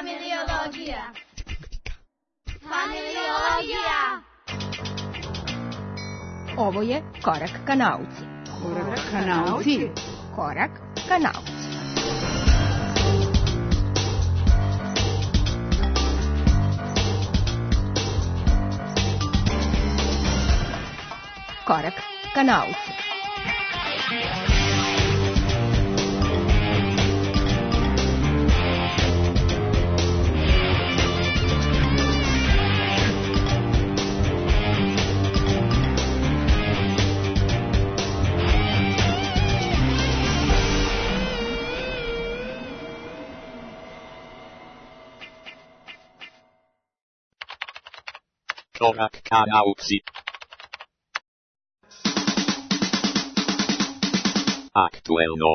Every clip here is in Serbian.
Familiologija. Familiologija. Ovo je Korak ka nauci. Korak ka nauci. Korak ka nauci. Korak ka nauci. Korak ka nauci. Aktuelno.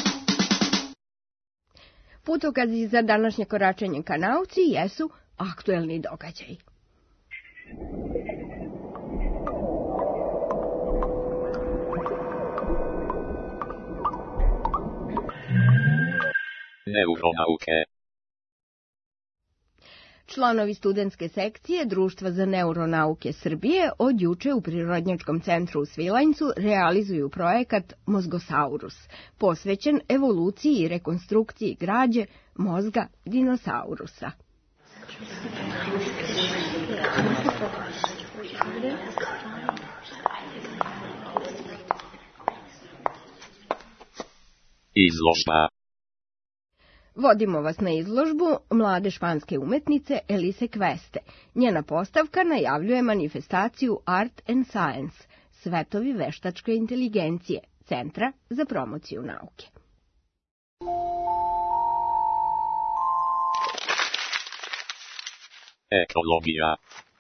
Putokazi za današnje koračenje ka nauci jesu aktuelni događaji. Neuronauke. Članovi studentske sekcije Društva za neuronauke Srbije od juče u Prirodnjačkom centru u Svilajncu realizuju projekat Mozgosaurus, posvećen evoluciji i rekonstrukciji građe mozga dinosaurusa. Izložba. Vodimo vas na izložbu mlade španske umetnice Elise Kveste. Njena postavka najavljuje manifestaciju Art and Science, svetovi veštačke inteligencije, Centra za promociju nauke. Ekologija.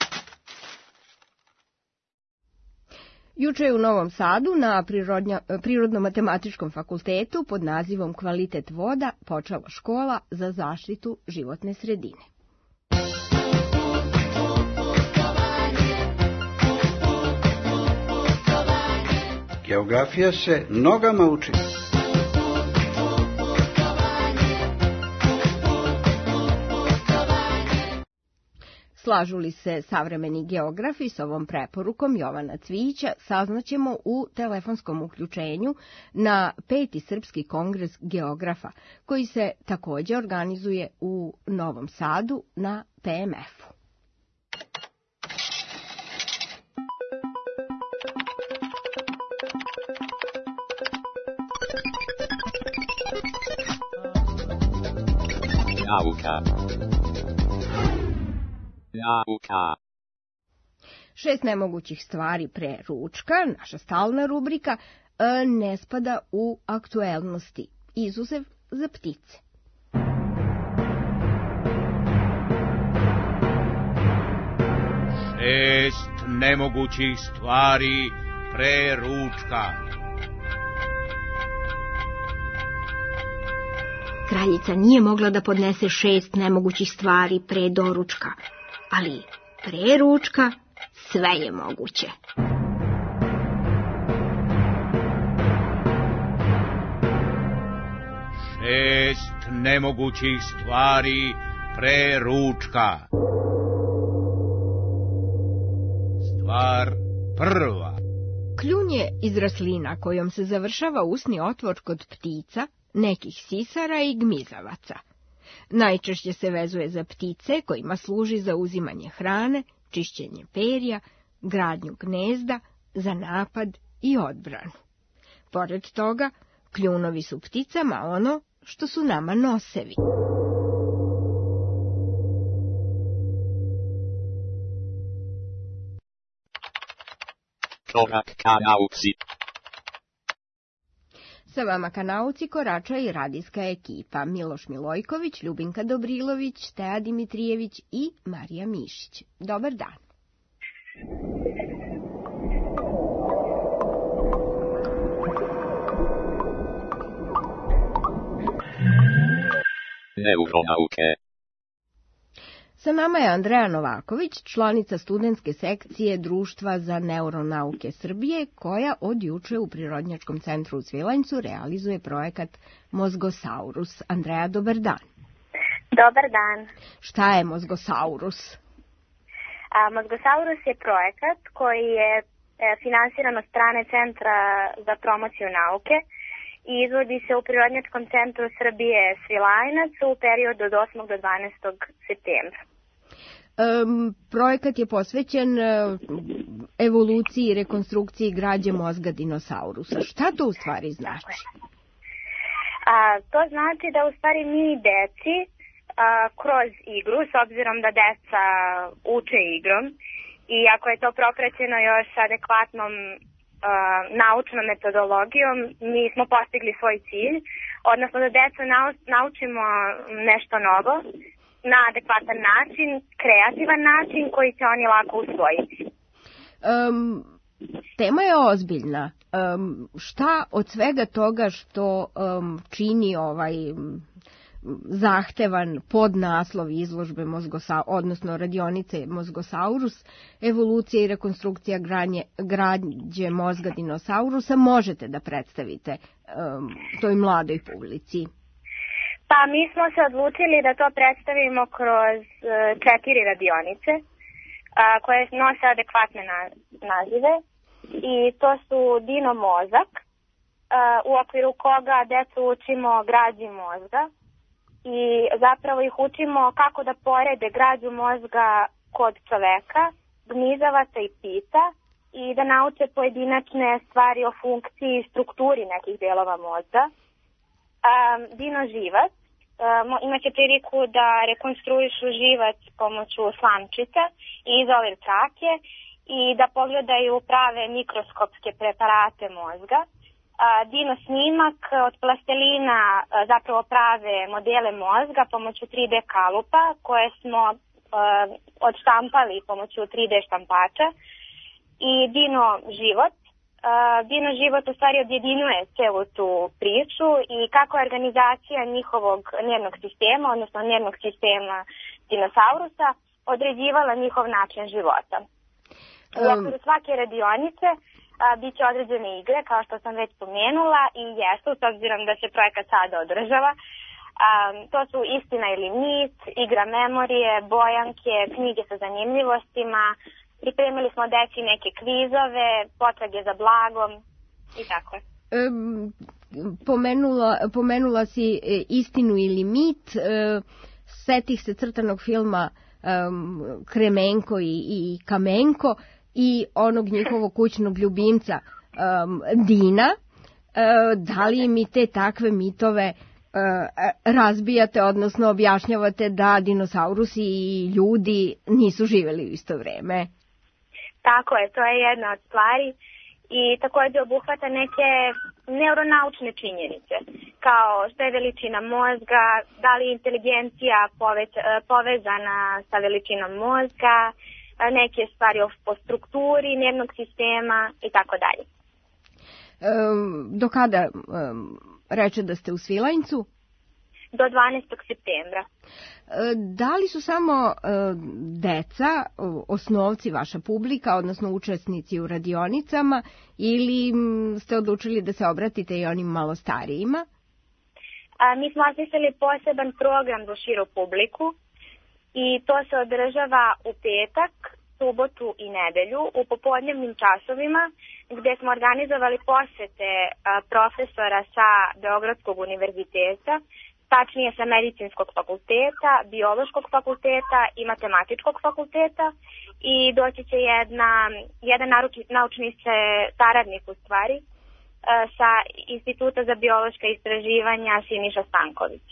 Juče je u Novom Sadu na Prirodno-matematičkom fakultetu pod nazivom Kvalitet voda počela škola za zaštitu životne sredine. Geografija se nogama uči. Slažu li se savremeni geografi s ovom preporukom Jovana Cvijića, saznaćemo u telefonskom uključenju na 5. Srpski kongres geografa, koji se također organizuje u Novom Sadu na PMF-u. Nauka. Nauka. 6 nemogućih stvari pre ručka, naša stalna rubrika, ne spada u aktuelnosti, izuzev za ptice. Šest nemogućih stvari pre ručka. Kraljica nije mogla da podnese 6 nemogućih stvari pre doručka, ali pre ručka sve je moguće. Šest nemogućih stvari pre ručka. Stvar prva. Kljun je izraz slina kojom se završava usni otvor kod ptica, nekih sisara i gmizavaca. Najčešće se vezuje za ptice kojima služi za uzimanje hrane, čišćenje perja, gradnju gnezda, za napad i odbranu. Pored toga, kljunovi su pticama ono što su nama nosevi. Korak ka nauci. Sa vama ka nauci korača i radijska ekipa Miloš Milojković, Ljubinka Dobrilović, Teja Dimitrijević i Marija Mišić. Dobar dan. Neuronauke. Sa nama je Andreja Novaković, članica studentske sekcije Društva za neuronauke Srbije, koja od juče u Prirodnjačkom centru u Svilajncu realizuje projekat Mozgosaurus. Andreja, dobar dan. Dobar dan. Šta je Mozgosaurus? Mozgosaurus je projekat koji je finansiran od strane Centra za promociju nauke i izvodi se u Prirodnjačkom centru Srbije Svilajnac u periodu od 8. do 12. septembra. Projekat je posvećen evoluciji i rekonstrukciji građe mozga dinosaurusa. Šta to u stvari znači? To znači da u stvari mi deci kroz igru, s obzirom da deca uče igrom i ako je to propraćeno još adekvatnom naučnom metodologijom, mi smo postigli svoj cilj, odnosno da decu naučimo nešto novo na adekvatan način, kreativan način koji će oni lako usvojiti. Tema je ozbiljna. Šta od svega toga što čini ovaj zahtevan podnaslov izložbe odnosno radionice Mozgosaurus, evolucija i rekonstrukcija građe mozga dinosaurusa, možete da predstavite toj mladoj publici? Pa mi smo se odlučili da to predstavimo kroz 4 radionice koje nose adekvatne nazive i to su Dino mozak, u okviru koga decu učimo građi mozga i zapravo ih učimo kako da porede građu mozga kod čoveka, gnizavaca i ptica i da nauče pojedinačne stvari o funkciji i strukturi nekih delova mozga. Dino živac imaće priliku da rekonstruišu živac pomoću slamčica i izolir trake i da pogledaju prave mikroskopske preparate mozga. Dino snimak od plastelina zapravo prave modele mozga pomoću 3D kalupa koje smo odštampali pomoću 3D štampača i Dino život. Dino život u stvari objedinjuje celu tu priču i kako je organizacija njihovog nervnog sistema, odnosno nervnog sistema dinosaurusa, određivala njihov način života. U okviru svake radionice bit će određene igre, kao što sam već pomenula, i jesu, s obzirom da se projekat sada održava. To su Istina ili mit, igra memorije, bojanke, knjige sa zanimljivostima, pripremili smo deci neke kvizove, potrage za blagom i tako. Pomenula si Istinu ili mit, setih se crtanog filma Kremenko i Kamenko i onog njihovog kućnog ljubimca Dina. Da li mi te takve mitove razbijate, odnosno objašnjavate da dinosaurusi i ljudi nisu živjeli u isto vreme? Tako je, to je jedna od stvari i također obuhvata neke neuronaučne činjenice, kao što je veličina mozga, da li je inteligencija povezana sa veličinom mozga, neke stvari po strukturi nervnog sistema i tako dalje. Do kada reče da ste u Svilajncu? Do 12. septembra. Da li su samo deca, osnovci, vaša publika, odnosno učesnici u radionicama, ili ste odlučili da se obratite i onim malo starijima? Mi smo osmislili poseban program za širu publiku i to se održava u petak, subotu i nedelju u popodnevnim časovima gdje smo organizovali posete profesora sa Beogradskog univerziteta, tačnije sa Medicinskog fakulteta, Biološkog fakulteta i Matematičkog fakulteta i doći će jedan naučni saradnik u stvari sa Instituta za biološka istraživanja Siniša Stanković.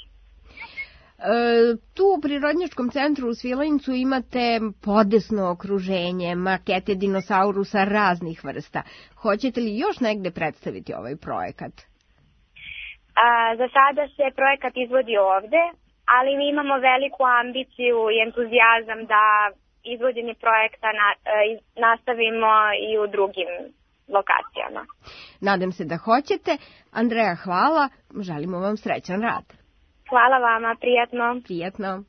Tu u Prirodnjačkom centru u Svilajncu imate podesno okruženje, makete dinosaurusa raznih vrsta. Hoćete li još negde predstaviti ovaj projekat? Za sada se projekat izvodi ovde, ali mi imamo veliku ambiciju i entuzijazam da izvođenje projekta nastavimo i u drugim lokacijama. Nadam se da hoćete. Andreja, hvala. Želimo vam srećan rad. Hvala vama, prijatno. Prijatno.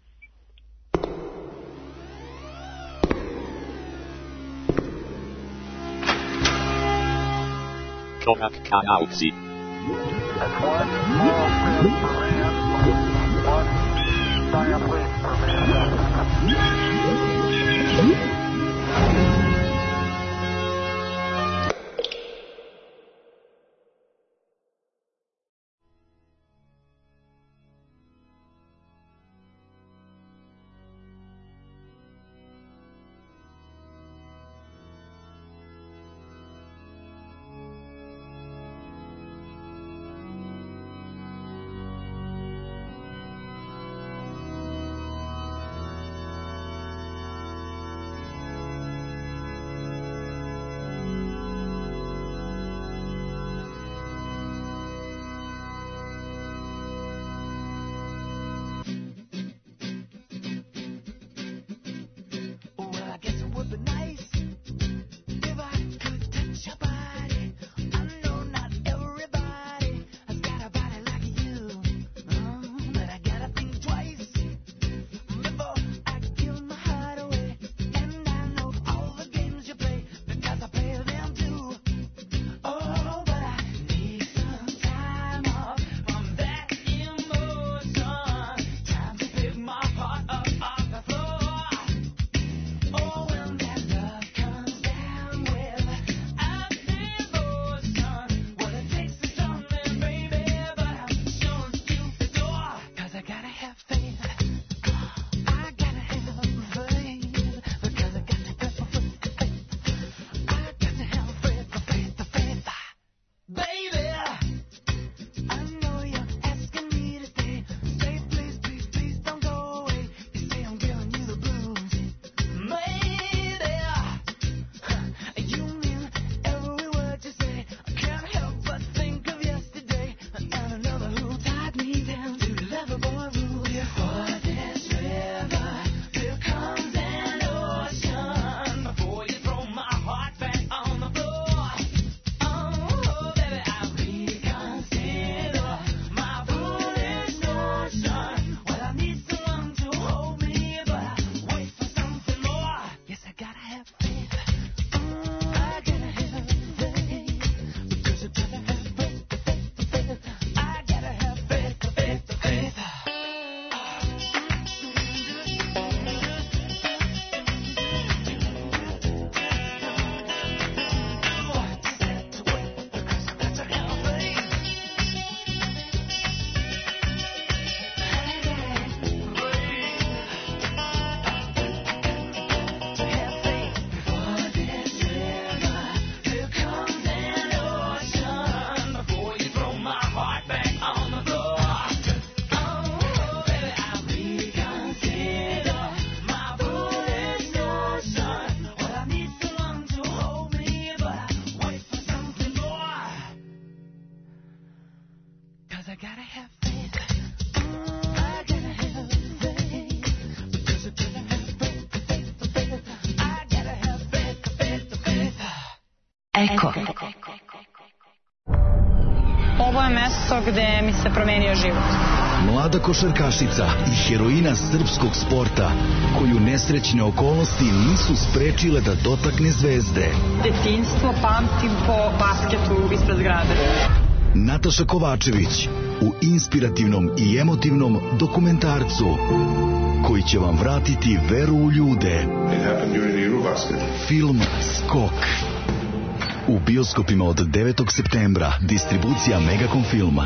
Korak ka nauci. That's one small step for man, one giant Eko. Ovo je mesto gde mi se promenio život. Mlada košarkašica i heroina srpskog sporta, koju nesrećne okolnosti nisu sprečile da dotakne zvezde. Detinjstvo pamtim po basketu ispred zgrade. Nataša Kovačević u inspirativnom i emotivnom dokumentarcu koji će vam vratiti veru u ljude. Film Skok. U bioskopima od 9. septembra. Distribucija Megacom Filma.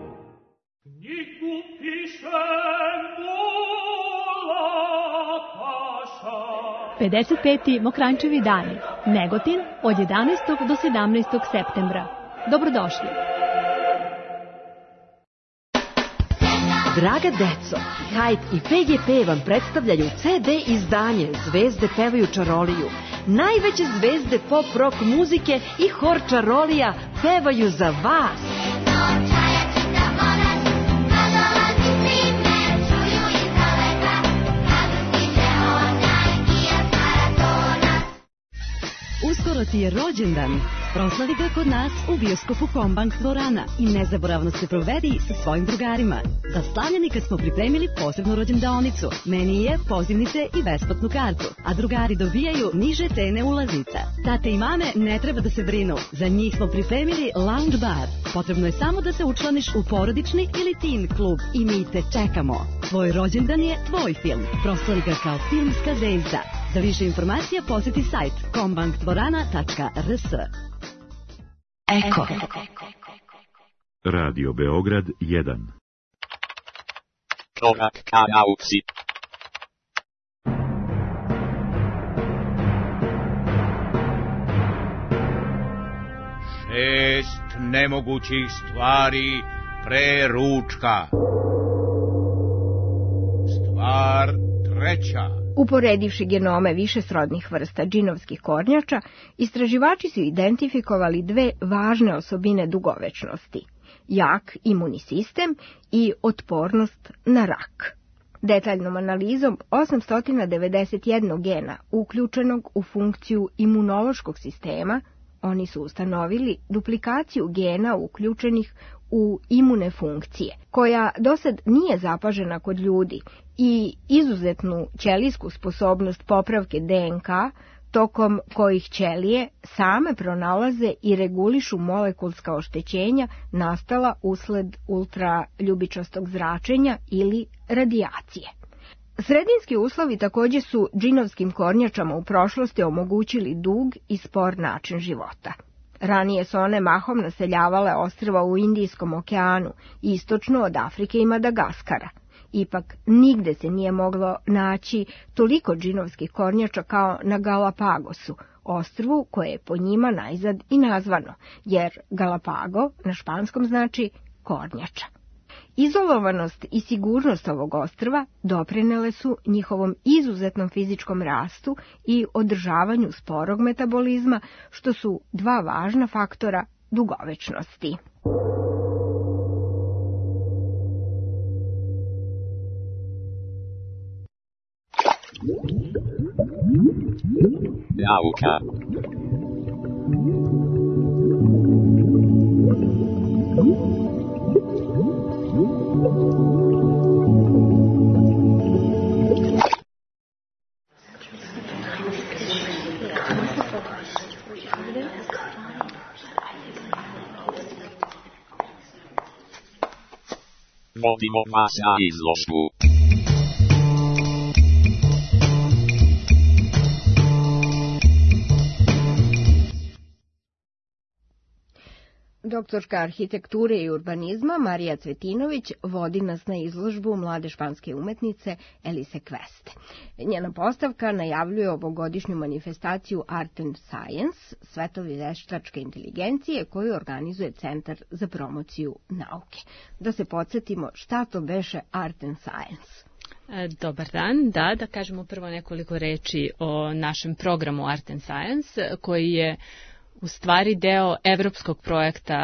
55. Mokrančevi dani. Negotin od 11. do 17. septembra. Dobrodošli. Draga deco, Hajt i PGP vam predstavljaju CD izdanje Zvezde pevaju čaroliju. Najveće zvezde pop rock muzike i hor čarolija pevaju za vas. Uskoro ti je rođendan. Proslavi ga kod nas u bioskopu Kombank dvorana i nezaboravno se provedi sa svojim drugarima. Za slavljenika smo pripremili posebnu rođendaonicu, menije, pozivnice i besplatnu kartu, a drugari dobijaju niže cene ulaznica. Tate i mame ne treba da se brinu, za njih smo pripremili lounge bar. Potrebno je samo da se učlaniš u porodični ili teen klub i mi te čekamo. Tvoj rođendan je tvoj film. Proslavi ga kao filmska zvezda. Za više informacija posjeti sajt kombankdvorana.rs. Eko. Radio Beograd 1. Korak ka nauci. Šest nemogućih stvari pre ručka. Stvar treća. Uporedivši genome više srodnih vrsta džinovskih kornjača, istraživači su identifikovali dve važne osobine dugovečnosti: jak imunni sistem i otpornost na rak. Detaljnom analizom 891 gena uključenog u funkciju imunološkog sistema, oni su ustanovili duplikaciju gena uključenih u imune funkcije, koja dosad nije zapažena kod ljudi, i izuzetnu ćelijsku sposobnost popravke DNK, tokom kojih ćelije same pronalaze i regulišu molekulska oštećenja nastala usled ultraljubičastog zračenja ili radijacije. Sredinski uslovi također su džinovskim kornjačama u prošlosti omogućili dug i spor način života. Ranije su one mahom naseljavale ostrva u Indijskom okeanu, istočno od Afrike i Madagaskara. Ipak nigde se nije moglo naći toliko džinovskih kornjača kao na Galapagosu, ostrvu koje je po njima najzad i nazvano, jer Galapago na španskom znači kornjača. Izolovanost i sigurnost ovog ostrva doprinele su njihovom izuzetnom fizičkom rastu i održavanju sporog metabolizma, što su dva važna faktora dugovečnosti. Nauka. Vodimo vas na izložbu. Doktorka arhitekture i urbanizma Marija Cvetinović vodi nas na izložbu mlade španske umetnice Elise Queste. Njena postavka najavljuje ovogodišnju manifestaciju Art and Science, svetovi veštačke inteligencije, koju organizuje Centar za promociju nauke. Da se podsjetimo šta to beše Art and Science. Dobar dan, da kažemo prvo nekoliko reči o našem programu Art and Science, koji je u stvari deo evropskog projekta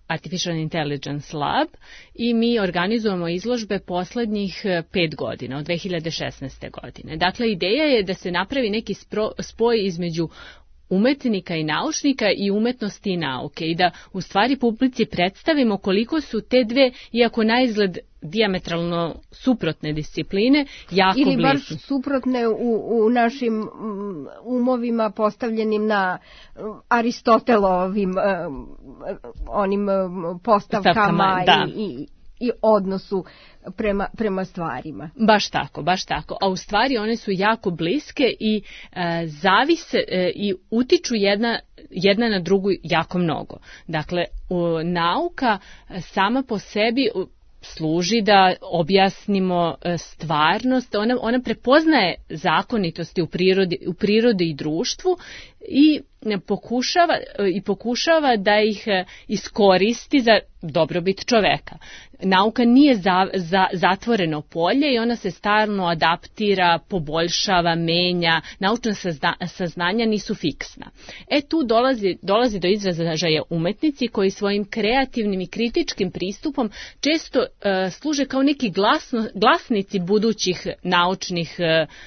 Artificial Intelligence Lab i mi organizujemo izložbe poslednjih 5 godina, od 2016. godine. Dakle, ideja je da se napravi neki spoj između umetnika i naučnika i umetnosti i nauke i da u stvari publici predstavimo koliko su te dve, iako naizgled dijametralno suprotne discipline, jako bliske. Ili baš suprotne u našim umovima postavljenim na Aristotelovim onim postavkama i odnosu prema stvarima. Baš tako. A u stvari one su jako bliske i zavise i utiču jedna na drugu jako mnogo. Dakle, nauka sama po sebi služi da objasnimo stvarnost, ona prepoznaje zakonitosti u prirodi i društvu i pokušava da ih iskoristi za dobrobit čoveka. Nauka nije zatvoreno polje i ona se stalno adaptira, poboljšava, menja. Naučna saznanja nisu fiksna. Tu dolazi do izražaja umetnici koji svojim kreativnim i kritičkim pristupom često služe kao neki glasnici budućih naučnih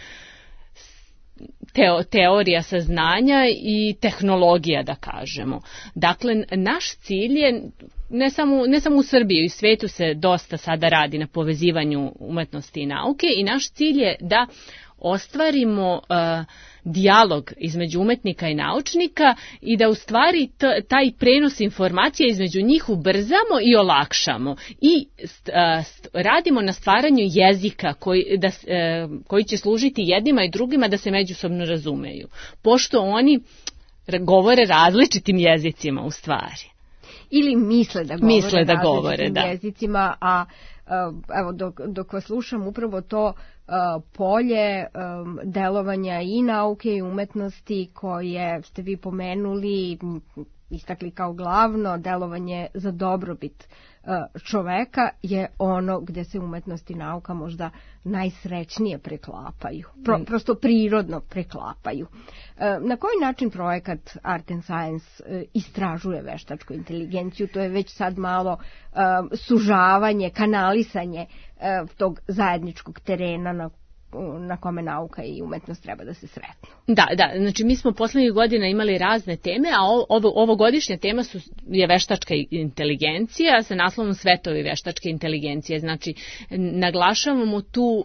teorija saznanja i tehnologija, da kažemo. Dakle, naš cilj je, ne samo u Srbiji, i svijetu se dosta sada radi na povezivanju umetnosti i nauke, i naš cilj je da ostvarimo dijalog između umetnika i naučnika i da u stvari taj prenos informacija između njih ubrzamo i olakšamo i radimo na stvaranju jezika koji će služiti jednima i drugima da se međusobno razumeju, pošto oni govore različitim jezicima u stvari. Ili misle da govore različitim jezicima, a evo dok vas slušam upravo to polje delovanja i nauke i umetnosti koje ste vi pomenuli, istakli kao glavno delovanje za dobrobit čoveka, je ono gdje se umetnost i nauka možda najsrećnije preklapaju, prosto prirodno preklapaju. Na koji način projekat Art and Science istražuje veštačku inteligenciju? To je već sad malo sužavanje, kanalisanje tog zajedničkog terena na kome nauka i umetnost treba da se sretnu. Da, znači mi smo poslednjih godina imali razne teme, a ovogodišnja tema je veštačka inteligencija sa naslovom Svetovi veštačke inteligencije. Znači, naglašavamo tu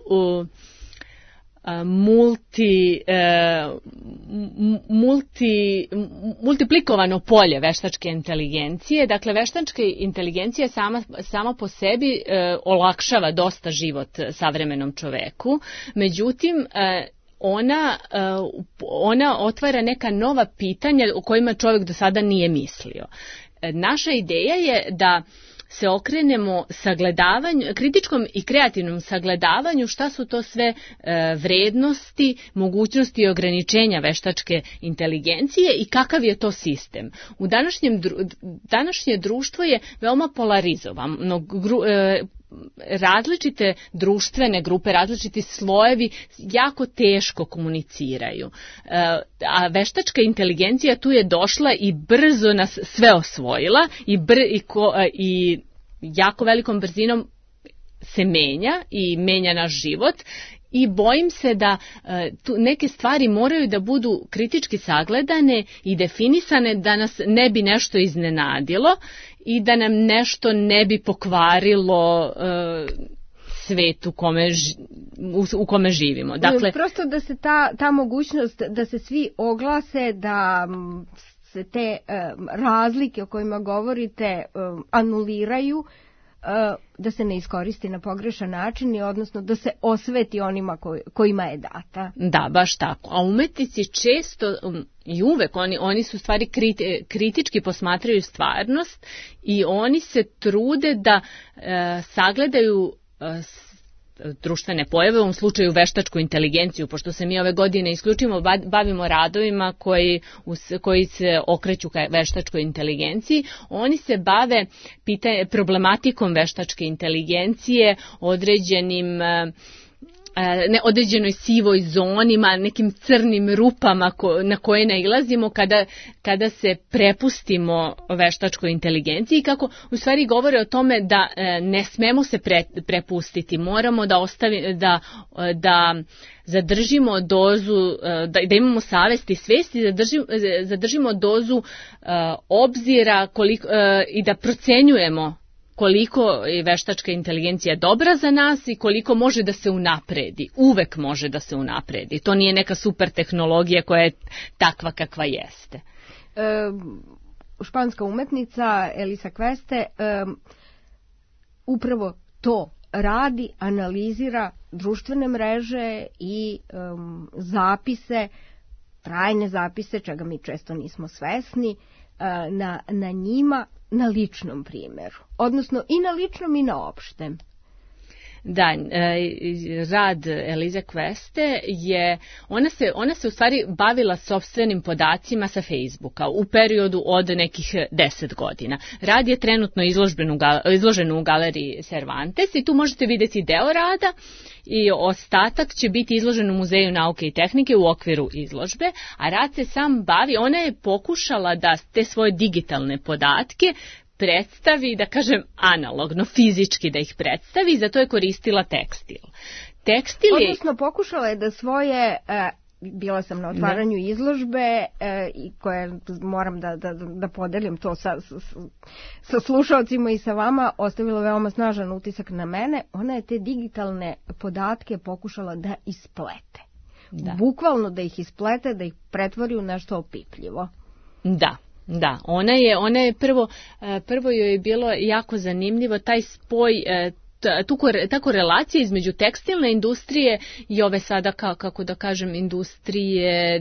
multiplikovano polje veštačke inteligencije. Dakle, veštačka inteligencija sama po sebi olakšava dosta život savremenom čoveku, međutim, ona otvara neka nova pitanja o kojima čovjek do sada nije mislio. Naša ideja je da se okrenemo kritičkom i kreativnom sagledavanju šta su to sve vrednosti, mogućnosti i ograničenja veštačke inteligencije i kakav je to sistem. U današnje društvo je veoma polarizovano. Različite društvene grupe, različiti slojevi jako teško komuniciraju. A veštačka inteligencija tu je došla i brzo nas sve osvojila i jako velikom brzinom se menja naš život. I bojim se da tu neke stvari moraju da budu kritički sagledane i definisane da nas ne bi nešto iznenadilo i da nam nešto ne bi pokvarilo svet u kome živimo. Dakle, prosto da se ta mogućnost da se svi oglase, da se te razlike o kojima govorite anuliraju, da se ne iskoristi na pogrešan način, odnosno da se osveti onima kojima je data. Da, baš tako. A umetnici često i uvek, oni su stvari kritički posmatraju stvarnost i oni se trude da sagledaju društvene pojave, u ovom slučaju veštačku inteligenciju, pošto se mi ove godine isključivo bavimo radovima koji se okreću ka veštačkoj inteligenciji. Oni se bave problematikom veštačke inteligencije, određenim određenoj sivoj zoni, nekim crnim rupama na koje nailazimo kada se prepustimo veštačkoj inteligenciji, kako u stvari govore o tome da ne smemo se prepustiti, moramo da zadržimo dozu, da imamo savest i svest i zadržimo dozu obzira i da procenjujemo koliko je veštačka inteligencija dobra za nas i koliko može da se unapredi. Uvek može da se unapredi. To nije neka super tehnologija koja je takva kakva jeste. Španska umetnica Elisa Queste upravo to radi, analizira društvene mreže i zapise, trajne zapise, čega mi često nismo svesni, na njima, na ličnom primjeru. Odnosno i na ličnom i na opštem. Da, rad Elize Queste je, ona se u stvari bavila sopstvenim podacima sa Facebooka u periodu od nekih 10 godina. Rad je trenutno izložen u galeriji Cervantes i tu možete vidjeti deo rada i ostatak će biti izložen u Muzeju nauke i tehnike u okviru izložbe, a rad se sam bavi, ona je pokušala da te svoje digitalne podatke predstavi, da kažem, analogno, fizički da ih predstavi, zato je koristila tekstil. Odnosno, pokušala je da svoje, bila sam na otvaranju izložbe, koje moram da podelim to sa slušalcima i sa vama, ostavilo veoma snažan utisak na mene. Ona je te digitalne podatke pokušala da isplete. Da. Bukvalno da ih isplete, da ih pretvori u nešto opipljivo. Da, ona je prvo joj je bilo jako zanimljivo taj spoj, ta korelacija između tekstilne industrije i ove sada, kako da kažem, industrije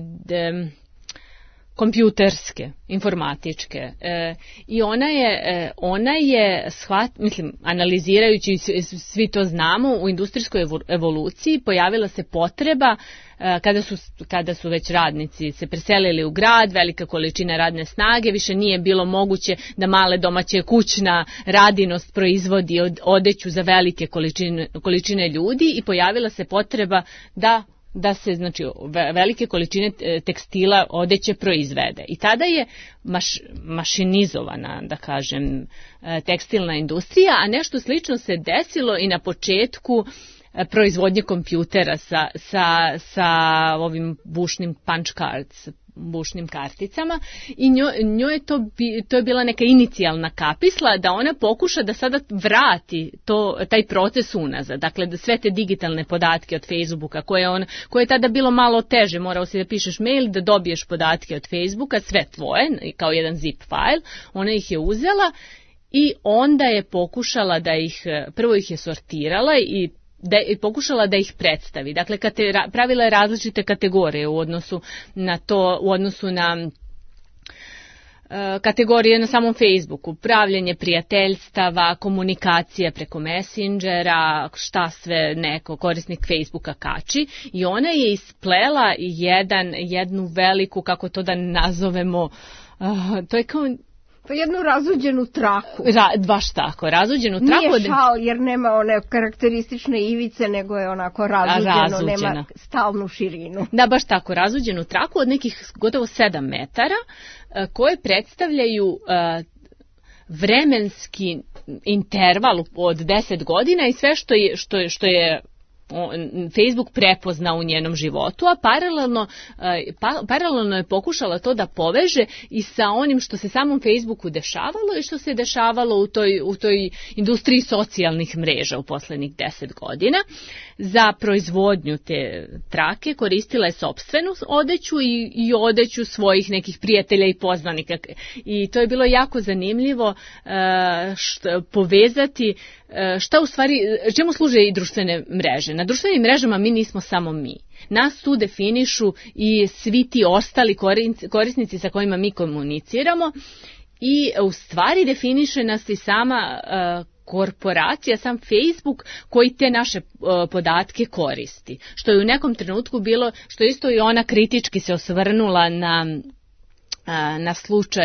kompjuterske, informatičke. I ona je analizirajući, svi to znamo, u industrijskoj evoluciji pojavila se potreba kada su već radnici se preselili u grad, velika količina radne snage, više nije bilo moguće da male domaće kućna radinost proizvodi odeću za velike količine ljudi i pojavila se potreba da se, znači, velike količine tekstila odeće proizvede. I tada je mašinizovana, da kažem, tekstilna industrija, a nešto slično se desilo i na početku proizvodnje kompjutera sa ovim bušnim punch cards, bušnim karticama, i njoj je to je bila neka inicijalna kapisla da ona pokuša da sada vrati taj proces unazad. Dakle, da sve te digitalne podatke od Facebooka, koje je tada bilo malo teže, morao si da pišeš mail, da dobiješ podatke od Facebooka, sve tvoje, kao jedan zip file, ona ih je uzela i onda je pokušala prvo ih je sortirala i pokušala da ih predstavi. Dakle, pravila je različite kategorije u odnosu na kategorije na samom Facebooku, pravljenje prijateljstava, komunikacija preko Messengera, šta sve neko korisnik Facebooka kači, i ona je isplela jednu veliku, kako to da nazovemo, to je kao jednu razuđenu traku. Baš tako, razuđenu traku. Nije šal jer nema one karakteristične ivice, nego je onako razuđeno, nema stalnu širinu. Da, baš tako, razuđenu traku od nekih gotovo 7 metara, koje predstavljaju vremenski interval od 10 godina i sve što je Facebook prepoznao u njenom životu, a paralelno je pokušala to da poveže i sa onim što se samom Facebooku dešavalo i što se dešavalo u toj industriji socijalnih mreža u poslednjih 10 godina. Za proizvodnju te trake koristila je sopstvenu odeću i odeću svojih nekih prijatelja i poznanika. I to je bilo jako zanimljivo povezati šta u stvari, čemu služe i društvene mreže. Na društvenim mrežama mi nismo samo mi. Nas tu definišu i svi ti ostali korisnici sa kojima mi komuniciramo i u stvari definiše nas i sama korporacija, sam Facebook koji te naše podatke koristi. Što je u nekom trenutku bilo, što isto i ona kritički se osvrnula na slučaj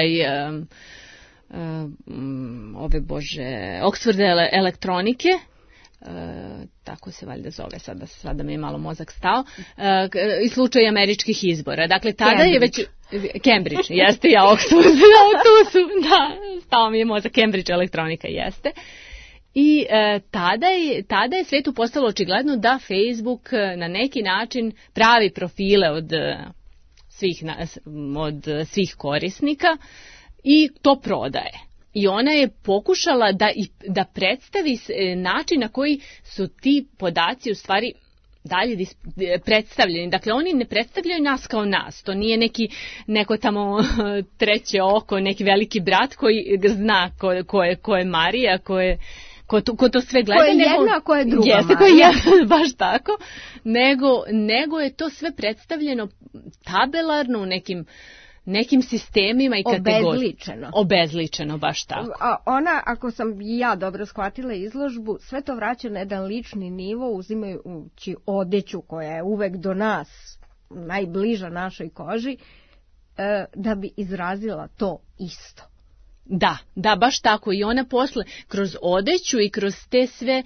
Oxford elektronike, tako se valjda zove, sada mi je malo mozak stao, i slučaj američkih izbora. Dakle, tada je već... Cambridge, jeste, ja tu su, da, stao mi je mozak, Cambridge elektronika, jeste. I tada je svetu postalo očigledno da Facebook na neki način pravi profile od svih korisnika i to prodaje. I ona je pokušala da predstavi način na koji su ti podaci u stvari dalje predstavljeni. Dakle, oni ne predstavljaju nas kao nas. To nije neko tamo treće oko, neki veliki brat koji zna ko je Marija, ko to sve gleda. Ko je jedna, ko je druga Marija. Jeste, ko je jedna, baš tako. Nego je to sve predstavljeno tabelarno u nekim sistemima i kategorijama. Obezličeno, baš tako. A ona, ako sam i ja dobro shvatila izložbu, sve to vraća na jedan lični nivo, uzimajući odeću koja je uvek do nas, najbliža našoj koži, da bi izrazila to isto. Da, baš tako. I ona posle, kroz odeću i kroz te sve...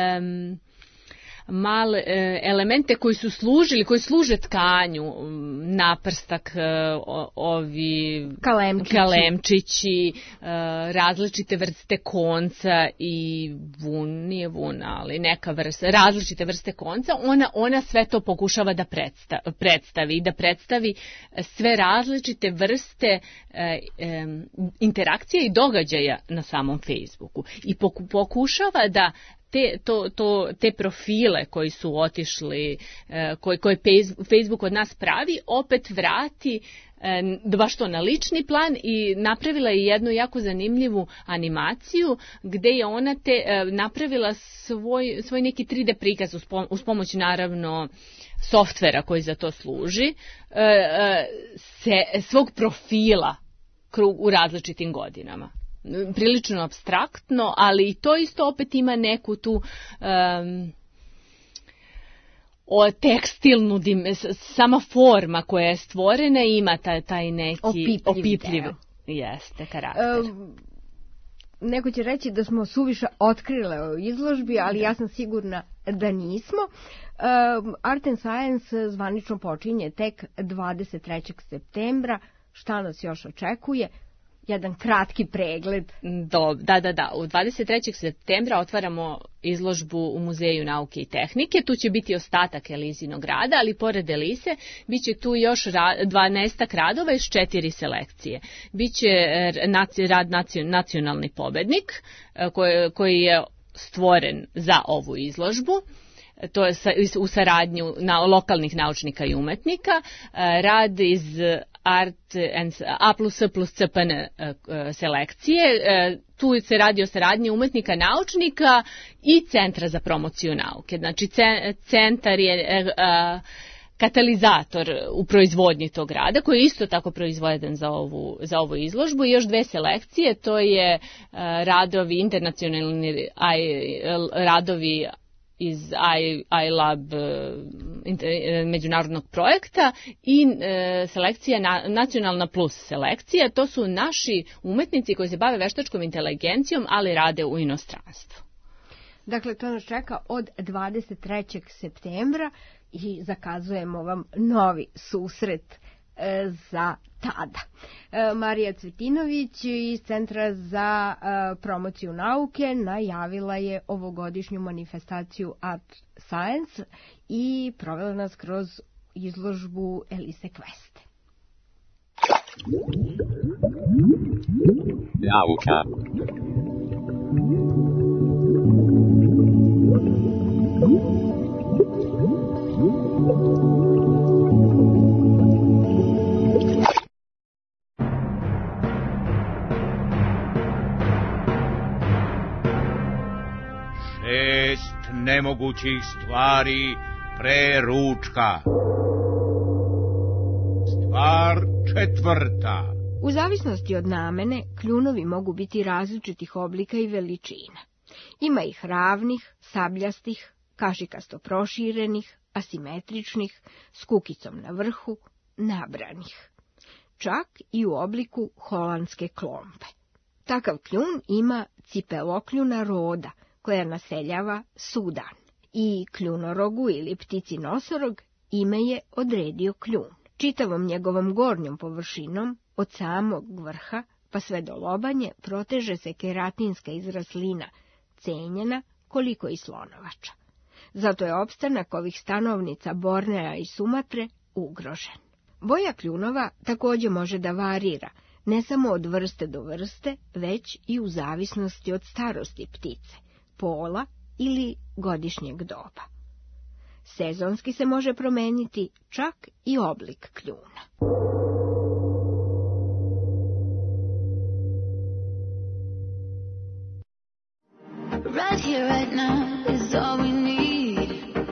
male elemente koji služe tkanju, naprstak, ovi kalemčići, različite vrste konca i nije vun, ali neka vrsta, različite vrste konca, ona sve to pokušava da predstavi sve različite vrste interakcije i događaja na samom Facebooku. I pokušava da te profile koji su otišli, koje Facebook od nas pravi, opet vrati baš to na lični plan i napravila je jednu jako zanimljivu animaciju gde je ona napravila svoj neki 3D prikaz uz pomoć naravno softvera koji za to služi, svog profila u različitim godinama. Prilično apstraktno, ali i to isto opet ima neku tu tekstilnu sama forma koja je stvorena ima taj neki opipljiv jeste karakter. Neko će reći da smo suviše otkrile o izložbi, ali ja sam sigurna da nismo. Art and Science zvanično počinje tek 23. septembra. Šta nas još očekuje? Jedan kratki pregled. Da. U 23. septembra otvaramo izložbu u Muzeju nauke i tehnike. Tu će biti ostatak Elizinog rada, ali pored Elise bit će tu još 12 radova iz 4 selekcije. Biće rad Nacionalni pobednik, koji je stvoren za ovu izložbu. To je u saradnju lokalnih naučnika i umetnika, rad iz A+S+CPN selekcije, tu se radi o saradnji umetnika, naučnika i Centra za promociju nauke. Znači, centar je katalizator u proizvodnji tog rada, koji je isto tako proizvoden za ovu izložbu. I još 2 selekcije, to je radovi, internacionalni radovi iz iLab međunarodnog projekta i selekcija Nacionalna plus selekcija. To su naši umetnici koji se bave veštačkom inteligencijom, ali rade u inostranstvu. Dakle, to nas čeka od 23. septembra i zakazujemo vam novi susret za tada. Marija Cvetinović iz Centra za promociju nauke najavila je ovogodišnju manifestaciju Art Science i provela nas kroz izložbu Elise Kveste. Nauka. Nemogućih stvari pre ručka. Stvar 4. U zavisnosti od namene, kljunovi mogu biti različitih oblika i veličina. Ima ih ravnih, sabljastih, kašikasto proširenih, asimetričnih, s kukicom na vrhu, nabranih. Čak i u obliku holandske klompe. Takav kljun ima cipelokljuna roda, koja naseljava Sudan. i kljunorogu ili ptici nosorog ime je odredio kljun. Čitavom njegovom gornjom površinom, od samog vrha pa sve do lobanje, proteže se keratinska izraslina, cenjena koliko i slonovača. Zato je opstanak ovih stanovnica Bornea i Sumatre ugrožen. Boja kljunova također može da varira, ne samo od vrste do vrste, već i u zavisnosti od starosti ptice, pola ili godišnjeg doba. Sezonski se može promeniti čak i oblik kljuna. Right here, right now is all we need.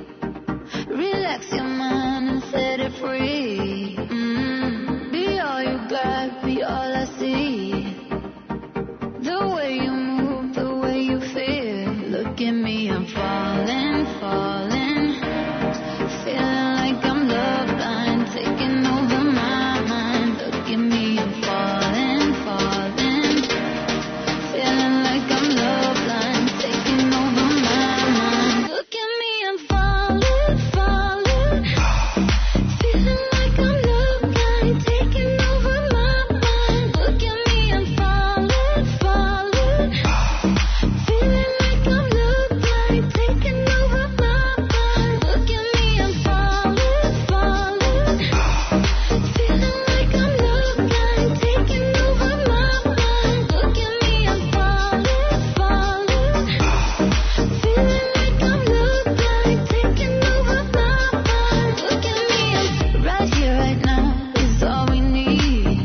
Relax your mind and set it free. Be all you got, be all I see. The way you move, the way you feel. Look at me, I'm falling, falling. Feeling like I'm love blind, taking over my mind. Look at me, I'm falling, falling. Feeling like I'm love blind, taking over my mind. Look at me, I'm falling, falling. Feeling like I'm love blind, taking over my mind. Look at me, I'm falling, falling. Feeling like I'm love blind, taking over my mind. Look at me, I'm falling, falling. Feeling like I'm love blind, taking over my mind. Look at me, I'm falling, falling. Feeling like I'm love blind, taking over my mind. Look at me, I'm right here, right now is all we need.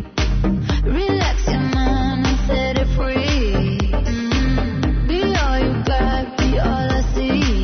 Relax your mind and set it free. Be all you got, be all I see.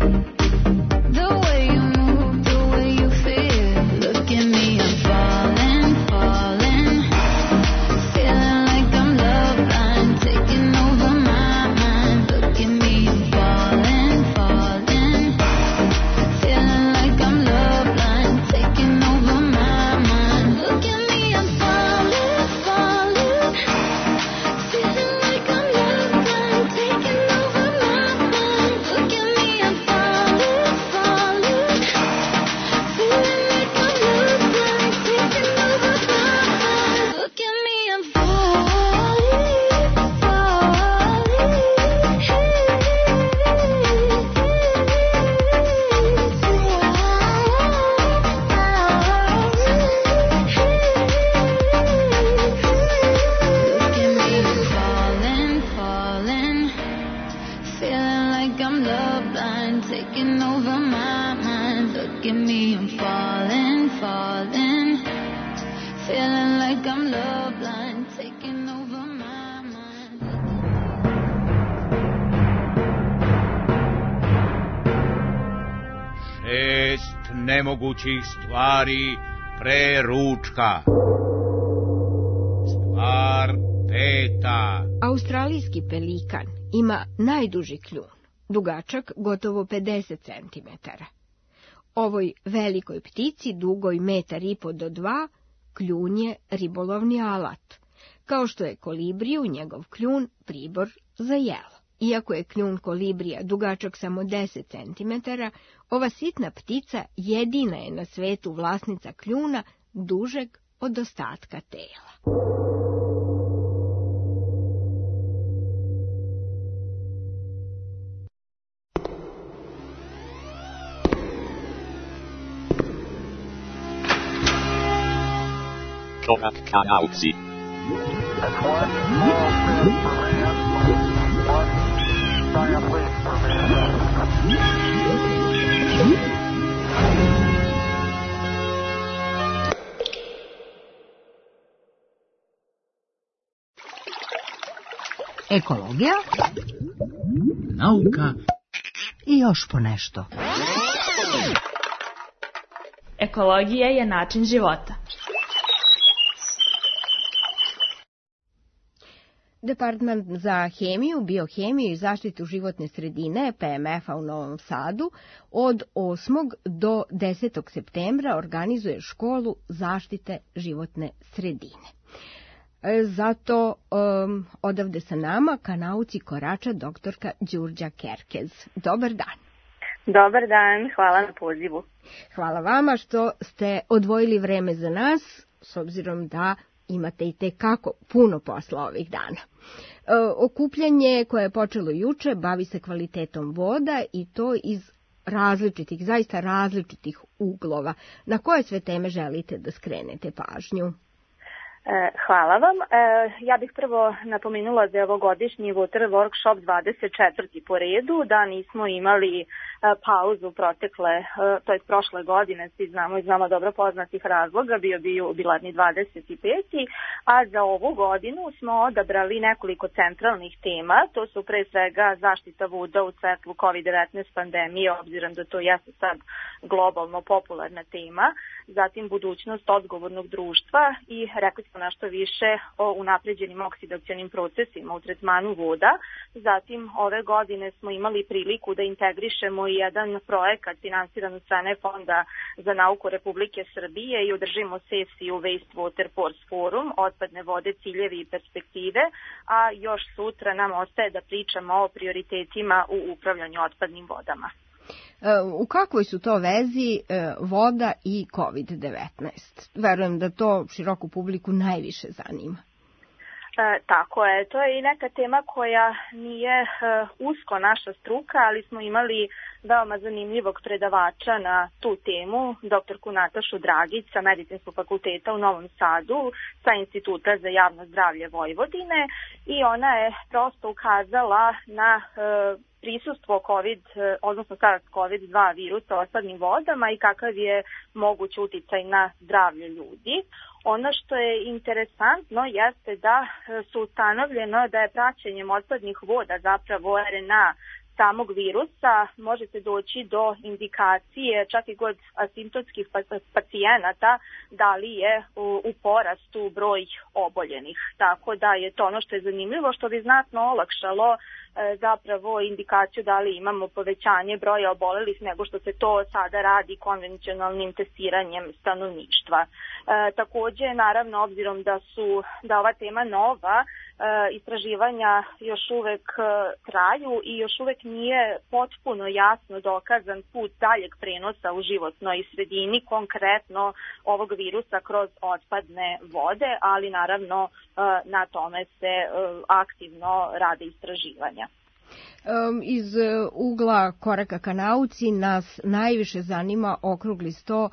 The way you move, the way you feel. Look at me, I'm falling, falling. Feeling like I'm love blind, taking over my mind. Look at me, I'm falling, falling. Feeling like I'm love blind, taking over my mind. Look at me, I'm falling, falling. Feeling like I'm love blind, taking over my mind. Look at me, I'm falling, falling. Feeling like I'm love blind, taking over my mind. Look at me, I'm falling, falling, falling. Feeling like I'm love blind, taking over my mind. Look at me, I'm falling, falling. Feeling like I'm love blind, taking over my mind. Šest nemogućih stvari pre ručka. Stvar peta. Australijski pelikan ima najduži kljun, dugačak gotovo 50 cm. Ovoj velikoj ptici, dugoj 1,5 do 2 kljun je ribolovni alat, kao što je kolibriju njegov kljun pribor za jelo. Iako je kljun kolibrija dugačak samo 10 cm, ova sitna ptica jedina je na svetu vlasnica kljuna dužeg od ostatka tela. Korak ka nauci. Ekologija, nauka i još po nešto. Ekologija je način života. Departman za hemiju, biohemiju i zaštitu životne sredine PMF-a u Novom Sadu od 8. do 10. septembra organizuje školu zaštite životne sredine. Zato odavde sa nama ka nauci korača doktorka Đurđa Kerkez. Dobar dan. Dobar dan, hvala na pozivu. Hvala vama što ste odvojili vreme za nas, s obzirom da imate i tekako puno posla ovih dana. Okupljanje koje je počelo juče bavi se kvalitetom voda i to iz različitih, zaista različitih uglova. Na koje sve teme želite da skrenete pažnju? Hvala vam. Ja bih prvo napomenula da je ovogodišnji Water Workshop 24. po redu, da nismo imali pauzu prošle godine, svi znamo iz nama dobro poznatih razloga, bio bi jubilarni 25. A za ovu godinu smo odabrali nekoliko centralnih tema, to su pre svega zaštita voda u svetlu COVID-19 pandemije, obzirom da to jeste sad globalno popularna tema, zatim budućnost odgovornog društva i rekli smo nešto više o unapređenim oksidacionim procesima u tretmanu voda. Zatim ove godine smo imali priliku da integrišemo i jedan projekat finansiran od strane Fonda za nauku Republike Srbije i održimo sesiju Wastewater Force Forum, otpadne vode, ciljevi i perspektive, a još sutra nam ostaje da pričamo o prioritetima u upravljanju otpadnim vodama. U kakvoj su to vezi voda i COVID-19? Verujem da to široku publiku najviše zanima. Tako je, to je i neka tema koja nije usko naša struka, ali smo imali veoma zanimljivog predavača na tu temu, doktorku Natašu Dragić sa Medicinskog fakulteta u Novom Sadu, sa Instituta za javno zdravlje Vojvodine, i ona je prosto ukazala na prisustvo SARS-CoV-2 virusa u otpadnim vodama i kakav je moguć uticaj na zdravlje ljudi. Ono što je interesantno jeste da su ustanovljeno da je praćenjem otpadnih voda zapravo RNA samog virusa može se doći do indikacije čak i kod asimptomskih pacijenata da li je u porastu broj oboljenih. Tako da je to ono što je zanimljivo, što bi znatno olakšalo zapravo indikaciju da li imamo povećanje broja obolelih nego što se to sada radi konvencionalnim testiranjem stanovništva. Takođe, naravno, obzirom da ova tema nova, istraživanja još uvek traju i još uvek nije potpuno jasno dokazan put daljeg prenosa u životnoj sredini, konkretno ovog virusa kroz otpadne vode, ali naravno na tome se aktivno rade istraživanja. Iz ugla koraka ka nauci nas najviše zanima okrugli sto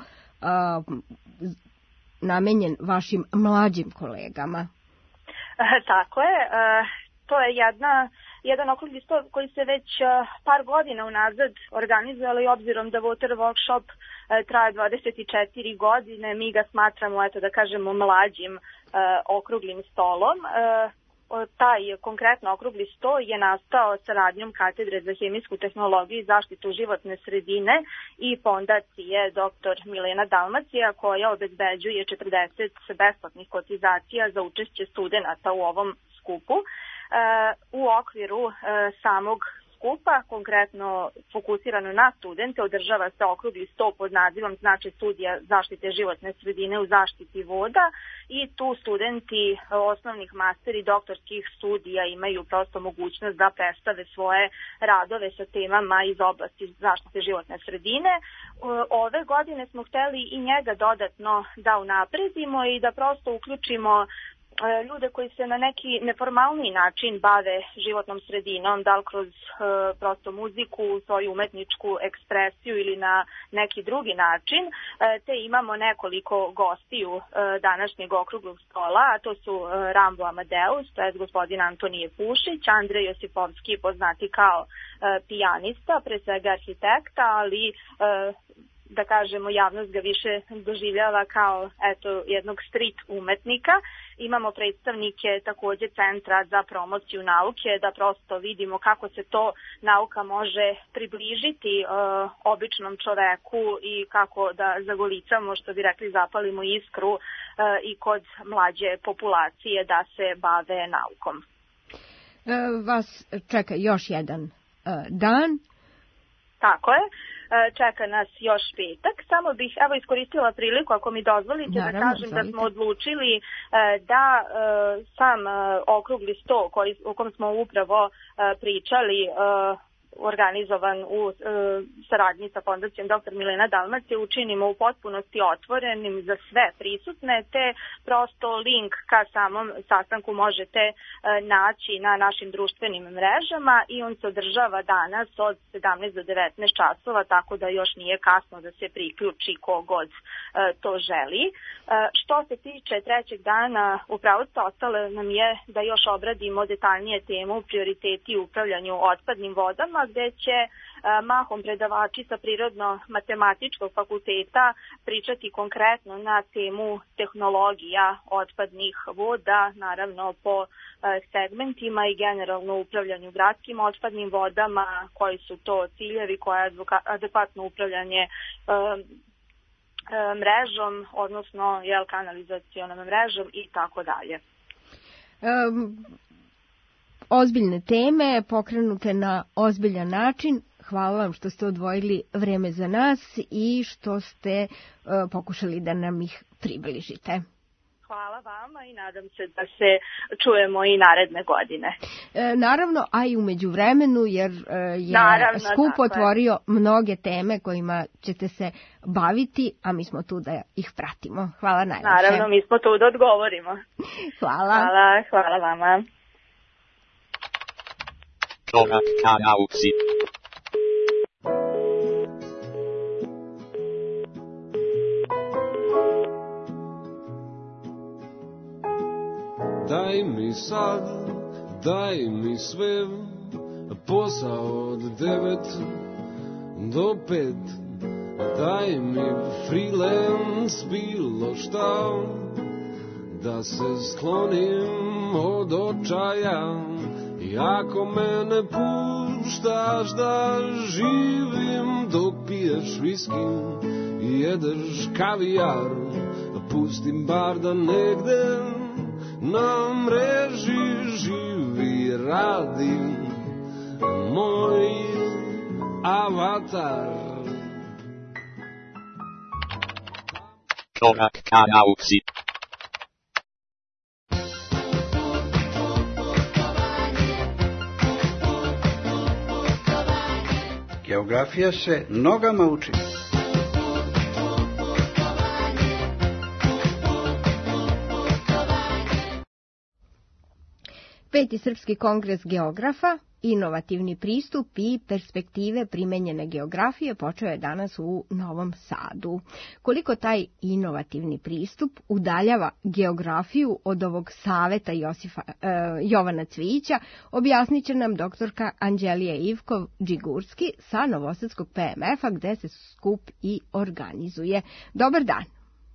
namenjen vašim mlađim kolegama. Tako je, to je jedan okrugli sto koji se već par godina unazad organizuje, ali obzirom da Water Workshop traje 24 godine, mi ga smatramo, da kažemo, mlađim okruglim stolom. Taj konkretno okrugli sto je nastao saradnjom Katedre za hemijsku tehnologiju i zaštitu životne sredine i fondacije dr. Milena Dalmacija, koja obezbeđuje 40 besplatnih kotizacija za učešće studenata u ovom skupu. U okviru samog skupa, konkretno fokusirano na studente, održava se okrugli sto pod nazivom Značaj studija zaštite životne sredine u zaštiti voda, i tu studenti osnovnih, master i doktorskih studija imaju prosto mogućnost da predstave svoje radove sa temama iz oblasti zaštite životne sredine. Ove godine smo hteli i njega dodatno da unapredimo i da prosto uključimo ljude koji se na neki neformalni način bave životnom sredinom, da li kroz prosto muziku, svoju umetničku ekspresiju ili na neki drugi način, te imamo nekoliko gostiju današnjeg okruglog stola, a to su Rambo Amadeus, to je gospodin Antonije Pušić, Andrej Josipovski, poznati kao pijanista, pre svega arhitekta, ali da kažemo, javnost ga više doživljava kao jednog street umetnika. Imamo predstavnike takođe Centra za promociju nauke, da prosto vidimo kako se to nauka može približiti običnom čoveku i kako da zagolicamo, što bi rekli, zapalimo iskru i kod mlađe populacije da se bave naukom. Vas čeka još jedan dan. Tako je. Čeka nas još petak. Samo bih iskoristila priliku, ako mi dozvolite, da kažem da smo odlučili da sam okrugli sto o kom smo upravo pričali organizovan u saradnji sa Fondacijom Dr. Milena Dalmacija, učinimo u potpunosti otvorenim za sve prisutne, te prosto link ka samom sastanku možete naći na našim društvenim mrežama i on se održava danas od 17 do 19 časova, tako da još nije kasno da se priključi kogod to želi. Što se tiče trećeg dana, upravo ostale nam je da još obradimo detaljnije temu prioriteti u upravljanju otpadnim vodama, gde će mahom predavači sa Prirodno-matematičkog fakulteta pričati konkretno na temu tehnologija otpadnih voda, naravno po segmentima i generalno upravljanju gradskim otpadnim vodama, koji su to ciljevi, koje je adekvatno upravljanje mrežom, odnosno kanalizacionom mrežom i tako dalje. Ozbiljne teme, pokrenute na ozbiljan način. Hvala vam što ste odvojili vreme za nas i što ste pokušali da nam ih približite. Hvala vama i nadam se da se čujemo i naredne godine. Naravno, a i u međuvremenu, jer je skup otvorio mnoge teme kojima ćete se baviti, a mi smo tu da ih pratimo. Hvala najviše. Naravno, mi smo tu da odgovorimo. Hvala. Hvala vama. Korak ka nauci. Daj mi sad, daj mi sve, posao od 9 do 5. Daj mi freelance, bilo šta, da se sklonim od očaja. I ako me ne puštaš da živim dok piješ viski i jedeš kavijar, pustim bar da negde na mreži živi, radi moj avatar. Korak ka nauci. Geografija se nogama uči. Peti Srpski kongres geografa, inovativni pristup i perspektive primenjene geografije počeo je danas u Novom Sadu. Koliko taj inovativni pristup udaljava geografiju od ovog saveta Jovana Cvijića, objasnit će nam doktorka Anđelija Ivkov-Đigurski sa Novosadskog PMF-a, gde se skup i organizuje. Dobar dan.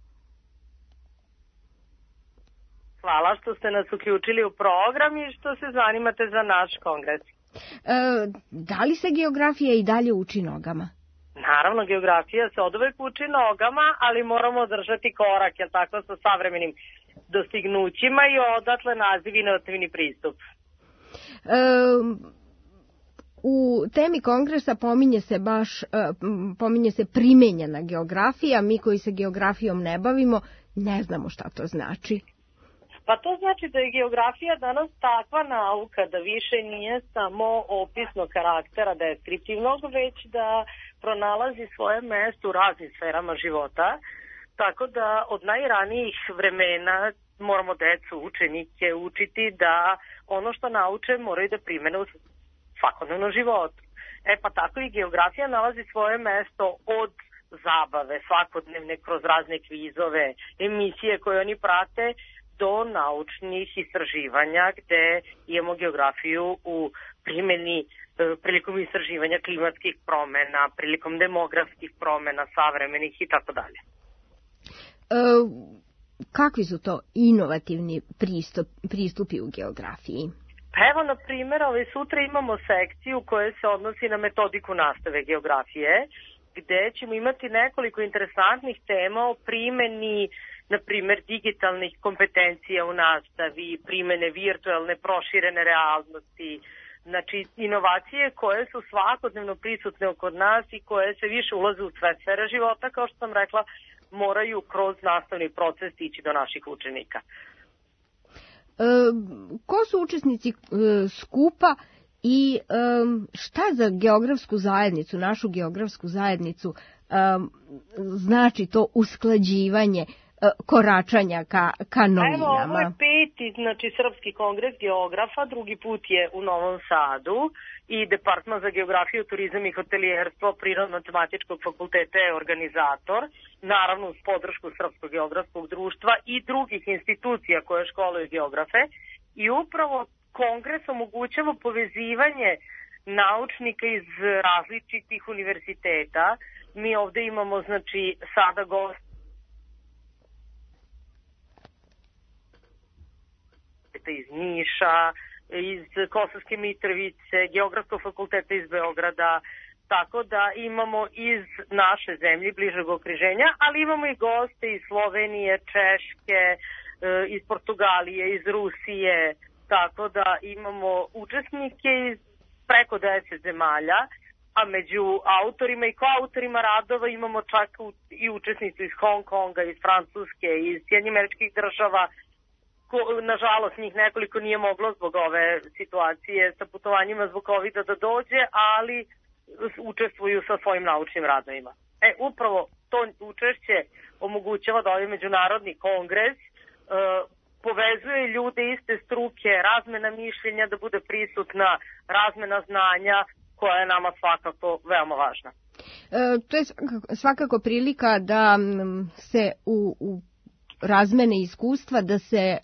Hvala što ste nas uključili u program i što se zanimate za naš kongres. Da li se geografija i dalje uči nogama? Naravno, geografija se oduvek uči nogama, ali moramo držati korak, jel tako, sa savremenim dostignućima i odatle naziv inovativni pristup. U temi kongresa pominje se primenjena geografija. Mi koji se geografijom ne bavimo, ne znamo šta to znači. Pa to znači da je geografija danas takva nauka da više nije samo opisnog karaktera, deskriptivnog, već da pronalazi svoje mesto u raznim sferama života. Tako da od najranijih vremena moramo decu, učenike učiti da ono što nauče moraju da primene u svakodnevnom životu. Pa tako i geografija nalazi svoje mesto od zabave svakodnevne kroz razne kvizove, emisije koje oni prate, do naučnih istraživanja gde imamo geografiju u primjeni prilikom istraživanja klimatskih promjena, prilikom demografskih promjena, savremenih i tako dalje. Kakvi su to inovativni pristupi u geografiji? Pa evo, na primjer, sutra imamo sekciju koja se odnosi na metodiku nastave geografije, gde ćemo imati nekoliko interesantnih tema o primjeni, na primjer, digitalnih kompetencija u nastavi, primjene virtualne proširene realnosti, znači inovacije koje su svakodnevno prisutne kod nas i koje se više ulaze u sve sfere života, kao što sam rekla, moraju kroz nastavni proces ići do naših učenika. Ko su učesnici skupa I šta za geografsku zajednicu, našu geografsku zajednicu, znači to usklađivanje, koračanja ka novinama? Evo, ovo je 5. znači Srpski kongres geografa, drugi put je u Novom Sadu i Departman za geografiju, turizam i hotelijerstvo Prirodno-matematičkog fakulteta je organizator, naravno uz podršku Srpskog geografskog društva i drugih institucija koje školuju geografe, i upravo kongres omogućava povezivanje naučnika iz različitih univerziteta. Mi ovde imamo, znači, sada gost iz Niša, iz Kosovske Mitrovice, Geografskog fakulteta iz Beograda, tako da imamo iz naše zemlje, bližeg okruženja, ali imamo i goste iz Slovenije, Češke, iz Portugalije, iz Rusije, tako da imamo učesnike iz preko 10 zemalja, a među autorima i koautorima radova imamo čak i učesnicu iz Hong Konga, iz Francuske, iz Sjedinjenih Američkih Država. Nažalost, njih nekoliko nije moglo zbog ove situacije sa putovanjima zbog COVID-a da dođe, ali učestvuju sa svojim naučnim radovima. Upravo to učešće omogućava da ovaj međunarodni kongres povezuje ljude iste struke, razmena mišljenja, da bude prisutna razmena znanja koja je nama svakako veoma važna. To je svakako prilika da se u razmene iskustva, da se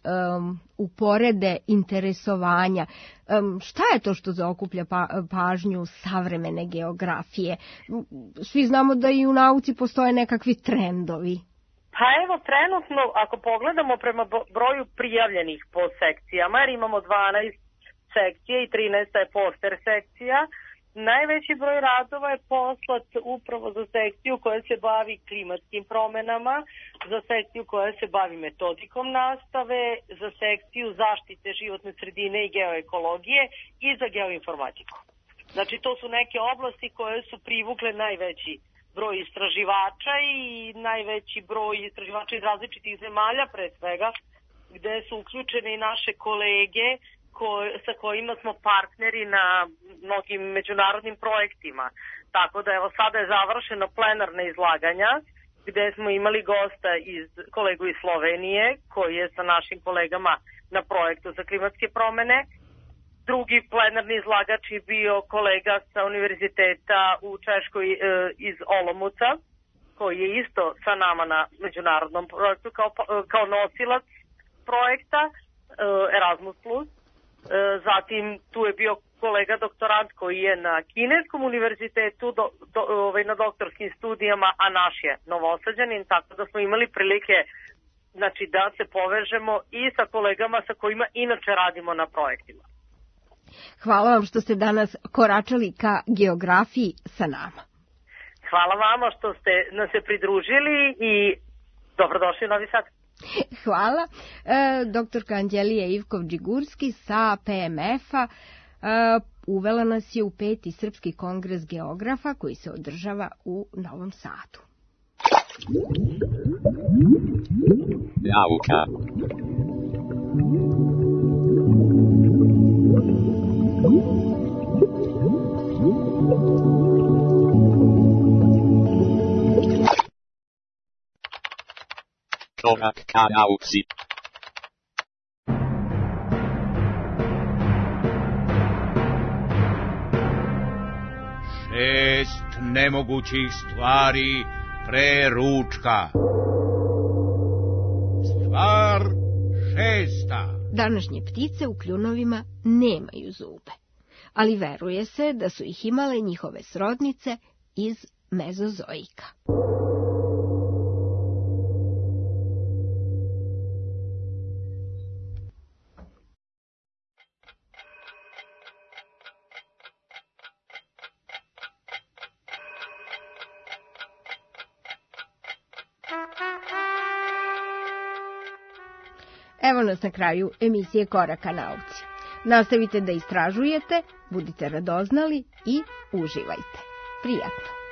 uporede interesovanja. Šta je to što zaokuplja pažnju savremene geografije? Svi znamo da i u nauci postoje nekakvi trendovi. Pa evo, trenutno, ako pogledamo prema broju prijavljenih po sekcijama, jer imamo 12 sekcija i 13 je poster sekcija, najveći broj radova je poslat upravo za sekciju koja se bavi klimatskim promenama, za sekciju koja se bavi metodikom nastave, za sekciju zaštite životne sredine i geoekologije i za geoinformatiku. Znači, to su neke oblasti koje su privukle najveći broj istraživača i najveći broj istraživača iz različitih zemalja, pre svega, gde su uključene i naše kolege sa kojima smo partneri na mnogim međunarodnim projektima. Tako da evo sada je završeno plenarne izlaganja gde smo imali gosta kolegu iz Slovenije koji je sa našim kolegama na projektu za klimatske promene. Drugi plenarni izlagač je bio kolega sa univerziteta u Češkoj iz Olomouca, koji je isto sa nama na međunarodnom projektu kao nosilac projekta Erasmus+. Zatim tu je bio kolega doktorant koji je na Kineskom univerzitetu na doktorskim studijama, a naš je Novosađanin, tako da smo imali prilike da se povežemo i sa kolegama sa kojima inače radimo na projektima. Hvala vam što ste danas koračali ka geografiji sa nama. Hvala vama što ste nas se pridružili i dobrodošli u Novi Sad. Hvala. Doktorka Anđelija Ivkov-Đigurski sa PMF-a uvela nas je u 5. Srpski kongres geografa koji se održava u Novom Sadu. Nauka. Korak ka nauci. Šest nemogućih stvari pre ručka. Stvar šesta. Današnje ptice u kljunovima nemaju zube, ali veruje se da su ih imale njihove srodnice iz mezozoika. Evo nas na kraju emisije Koraka nauci. Nastavite da istražujete, budite radoznali i uživajte. Prijatno!